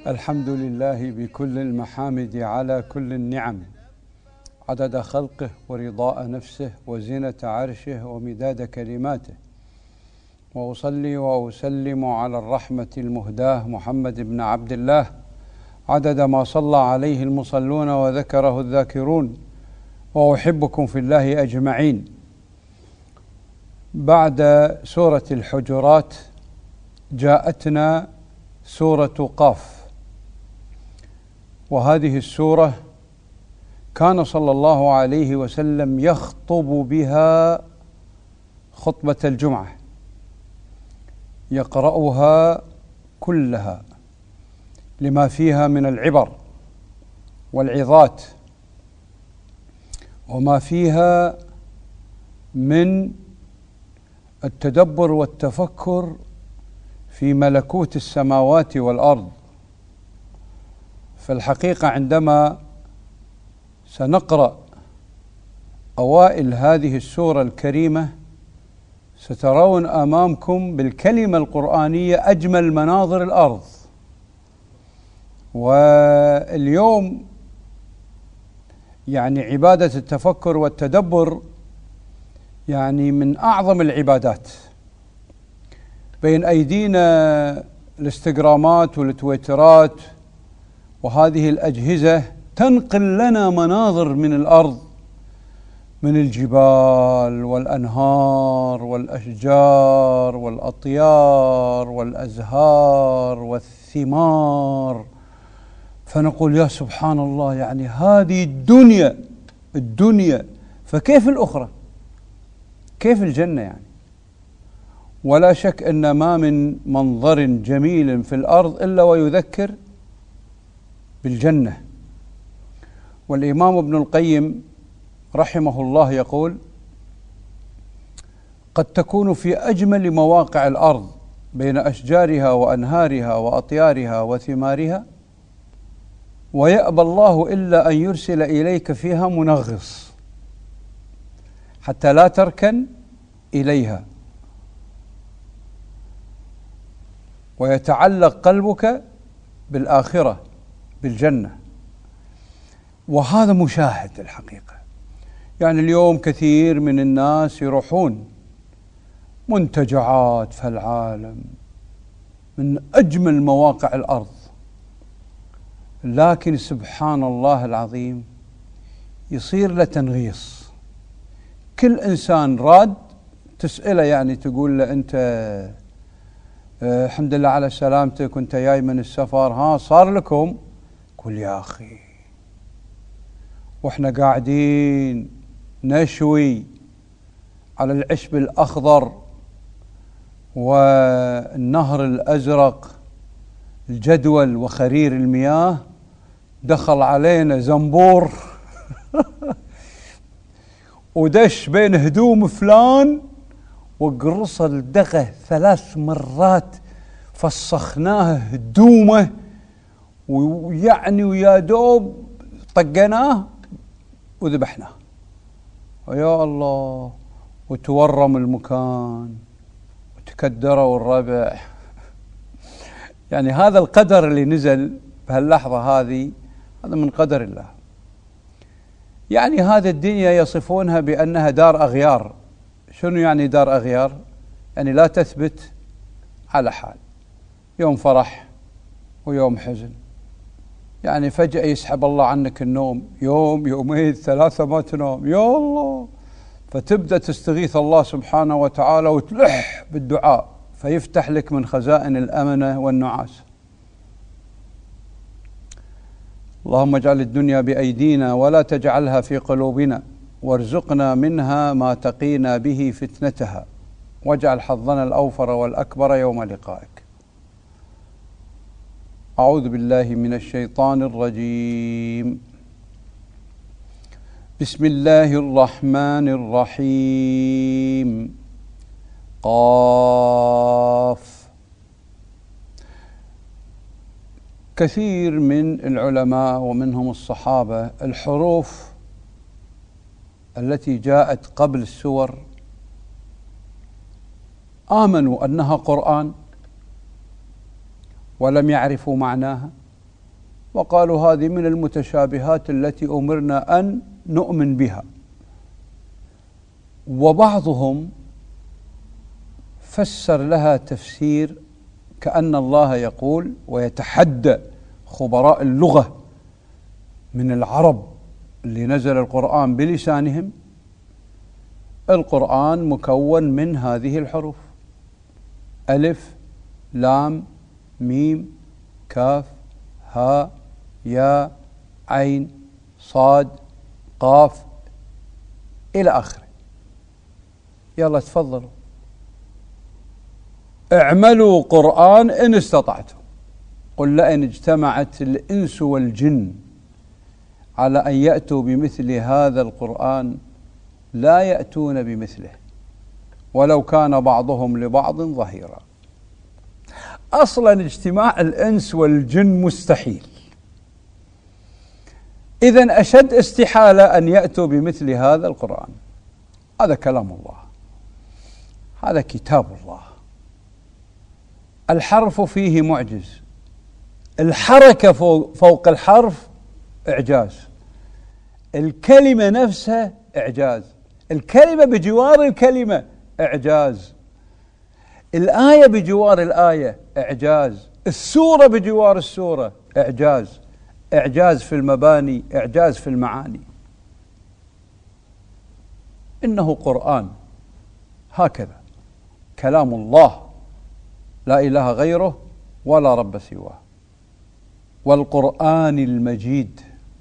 الحمد لله بكل المحامد على كل النعم، عدد خلقه ورضاء نفسه وزنة عرشه ومداد كلماته، وأصلي وأسلم على الرحمة المهداة محمد بن عبد الله، عدد ما صلى عليه المصلون وذكره الذاكرون، وأحبكم في الله أجمعين. بعد سورة الحجرات جاءتنا سورة قاف، وهذه السورة كان صلى الله عليه وسلم يخطب بها خطبة الجمعة، يقرأها كلها لما فيها من العبر والعظات، وما فيها من التدبر والتفكر في ملكوت السماوات والأرض. فالحقيقة عندما سنقرأ أوائل هذه السورة الكريمة سترون أمامكم بالكلمة القرآنية أجمل مناظر الأرض. واليوم يعني عبادة التفكر والتدبر يعني من أعظم العبادات. بين أيدينا الانستغرامات والتويترات وهذه الأجهزة تنقل لنا مناظر من الأرض، من الجبال والأنهار والأشجار والأطيار والأزهار والثمار، فنقول يا سبحان الله، يعني هذه الدنيا، فكيف الأخرى؟ كيف الجنة يعني؟ ولا شك أن ما من منظر جميل في الأرض إلا ويذكر بالجنة. والإمام ابن القيم رحمه الله يقول: قد تكون في أجمل مواقع الأرض بين أشجارها وأنهارها وأطيارها وثمارها، ويأبى الله إلا أن يرسل إليك فيها منغص حتى لا تركن إليها، ويتعلق قلبك بالآخرة بالجنة. وهذا مشاهد الحقيقة. يعني اليوم كثير من الناس يروحون منتجعات في العالم من أجمل مواقع الأرض، لكن سبحان الله العظيم يصير له تنغيص. كل إنسان راد تسأله، يعني تقول له: أنت الحمد لله على سلامتك، وأنت جاي من السفر، ها صار لكم؟ قل يا أخي، وإحنا قاعدين نشوي على العشب الأخضر والنهر الأزرق الجدول وخرير المياه، دخل علينا زنبور ودش بين هدوم فلان وقرص الدغه 3 مرات، فسخناه هدومه، ويعني ويا دوب طقناه وذبحناه، ويا الله، وتورم المكان وتكدروا الربع. يعني هذا القدر اللي نزل بهاللحظة هذه، هذا من قدر الله. يعني هذه الدنيا يصفونها بأنها دار أغيار. شنو يعني دار أغيار؟ يعني لا تثبت على حال، يوم فرح ويوم حزن، يعني فجأة يسحب الله عنك النوم، يوم يومين 3 ما تنام، يا الله، فتبدأ تستغيث الله سبحانه وتعالى وتلح بالدعاء، فيفتح لك من خزائن الأمنة والنعاس. اللهم اجعل الدنيا بأيدينا ولا تجعلها في قلوبنا، وارزقنا منها ما تقينا به فتنتها، واجعل حظنا الأوفر والأكبر يوم لقائك. أعوذ بالله من الشيطان الرجيم. بسم الله الرحمن الرحيم. قاف. كثير من العلماء ومنهم الصحابة الحروف التي جاءت قبل السور آمنوا أنها قرآن ولم يعرفوا معناها، وقالوا هذه من المتشابهات التي أمرنا أن نؤمن بها. وبعضهم فسر لها تفسير كأن الله يقول ويتحدى خبراء اللغة من العرب اللي نزل القرآن بلسانهم: القرآن مكون من هذه الحروف: ألف، لام، ميم، كاف، هاء، ياء، عين، صاد، قاف، إلى آخره. يلا تفضلوا اعملوا قرآن إن استطعتم. قل لئن اجتمعت الإنس والجن على أن يأتوا بمثل هذا القرآن لا يأتون بمثله ولو كان بعضهم لبعض ظهيرا. أصلا اجتماع الإنس والجن مستحيل، إذن أشد استحالة أن يأتوا بمثل هذا القرآن. هذا كلام الله، هذا كتاب الله. الحرف فيه معجز، الحركة فوق الحرف إعجاز، الكلمة نفسها إعجاز، الكلمة بجوار الكلمة إعجاز، الآية بجوار الآية إعجاز، السورة بجوار السورة إعجاز، إعجاز في المباني، إعجاز في المعاني. إنه قرآن هكذا كلام الله لا إله غيره ولا رب سواه. والقرآن المجيد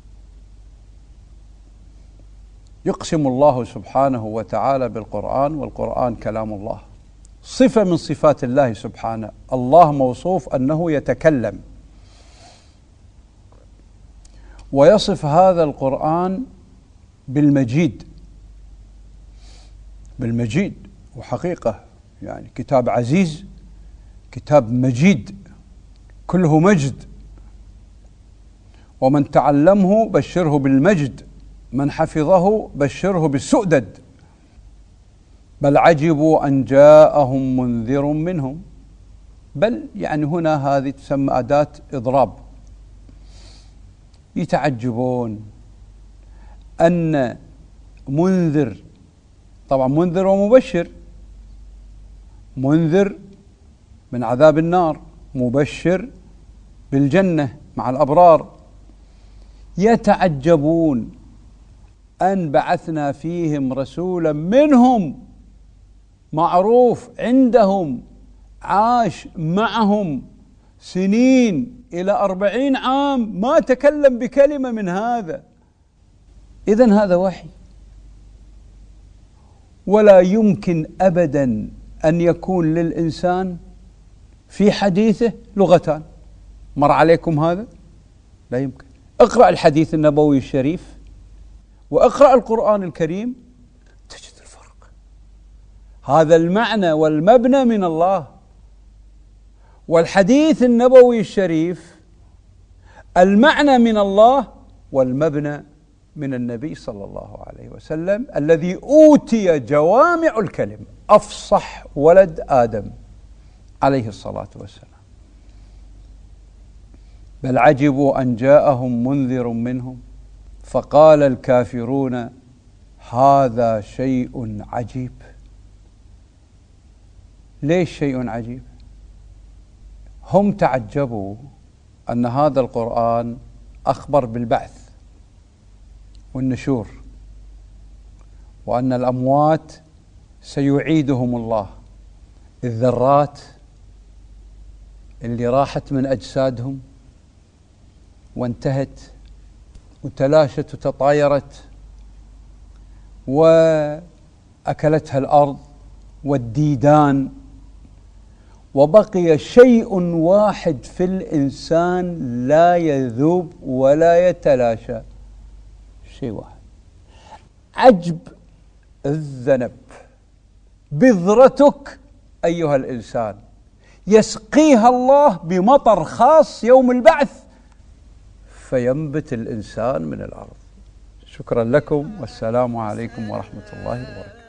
يقسم الله سبحانه وتعالى بالقرآن، والقرآن كلام الله، صفة من صفات الله سبحانه. الله موصوف أنه يتكلم، ويصف هذا القرآن بالمجيد. بالمجيد، وحقيقة يعني كتاب عزيز، كتاب مجيد، كله مجد. ومن تعلمه بشره بالمجد، من حفظه بشره بالسؤدد. بل عجبوا أن جاءهم منذر منهم. بل يعني هنا هذه تسمى أداة إضراب. يتعجبون أن منذر، طبعا منذر ومبشر، منذر من عذاب النار، مبشر بالجنة مع الأبرار. يتعجبون أن بعثنا فيهم رسولا منهم، معروف عندهم، عاش معهم سنين إلى 40 عام، ما تكلم بكلمة من هذا. إذن هذا وحي. ولا يمكن أبدا أن يكون للإنسان في حديثه لغتان. مر عليكم هذا؟ لا يمكن. اقرأ الحديث النبوي الشريف واقرأ القرآن الكريم تجد الفرق. هذا المعنى والمبنى من الله، والحديث النبوي الشريف المعنى من الله والمبنى من النبي صلى الله عليه وسلم، الذي أوتي جوامع الكلم، أفصح ولد آدم عليه الصلاة والسلام. بل عجبوا أن جاءهم منذر منهم فقال الكافرون هذا شيء عجيب. ليش شيء عجيب؟ هم تعجبوا أن هذا القرآن أخبر بالبعث والنشور، وأن الأموات سيعيدهم الله. الذرات اللي راحت من أجسادهم وانتهت وتلاشت وتطايرت وأكلتها الأرض والديدان، وبقي شيء واحد في الإنسان لا يذوب ولا يتلاشى، شيء واحد: عجب الذنب. بذرتك أيها الإنسان يسقيها الله بمطر خاص يوم البعث فينبت الإنسان من الأرض. شكرا لكم، والسلام عليكم ورحمة الله وبركاته.